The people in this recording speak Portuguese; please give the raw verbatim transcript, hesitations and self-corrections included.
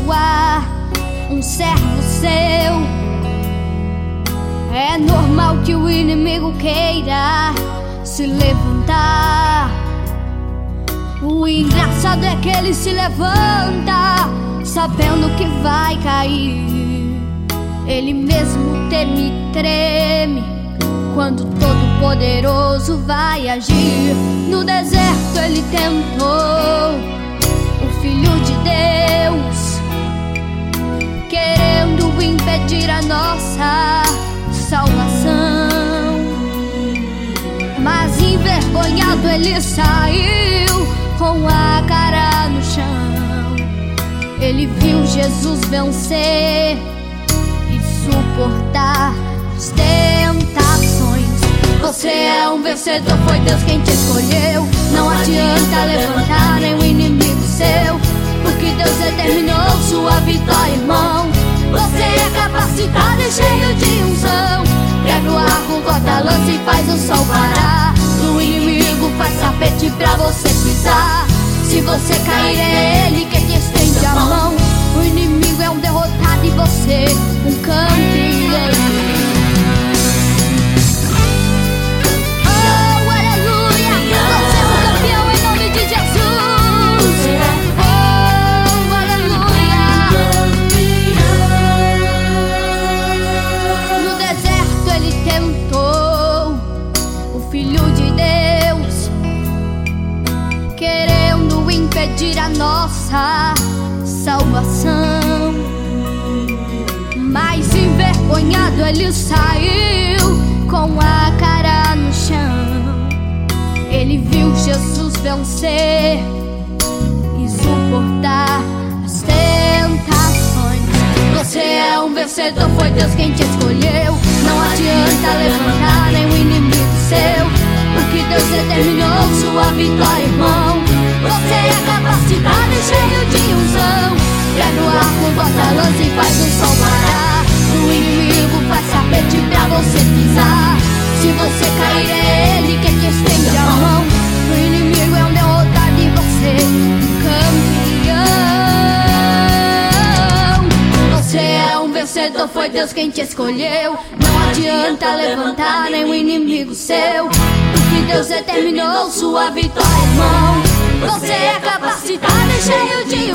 Josuá, um servo seu. É normal que o inimigo queira se levantar. O engraçado é que ele se levanta sabendo que vai cair. Ele mesmo teme e treme quando Todo-Poderoso vai agir. No deserto ele tentou o Filho de Deus, querendo impedir a nossa salvação. Mas envergonhado ele saiu com a cara no chão. Ele viu Jesus vencer e suportar as tentações. Você é um vencedor, foi Deus quem te escolheu. Não adianta levantar nem o inimigo seu, porque Deus determinou sua vitória, irmão. Você é capacitado e cheio de unção. Pega o arco, corta a lança e faz o sol parar. O inimigo faz tapete pra você pisar. Se você cair é ele quem te estende a mão. O inimigo é um derrotado e você um campeão. Impedir a nossa salvação. Mas envergonhado ele saiu com a cara no chão. Ele viu Jesus vencer e suportar as tentações. Você é um vencedor, foi Deus quem te escolheu. Não adianta levantar nem o inimigo seu, porque Deus determinou sua vitória, irmão. Você é capacitado e cheio de unção. Pega o arco, bota a lança e faz o sol parar. O inimigo faz tapete pra você pisar. Se você cair é ele quem te estende a mão. O inimigo é um derrotado e você um campeão. Você é um vencedor, foi Deus quem te escolheu. Não adianta levantar nem o inimigo seu, porque Deus determinou sua vitória, irmão. Você é capacitado e cheio de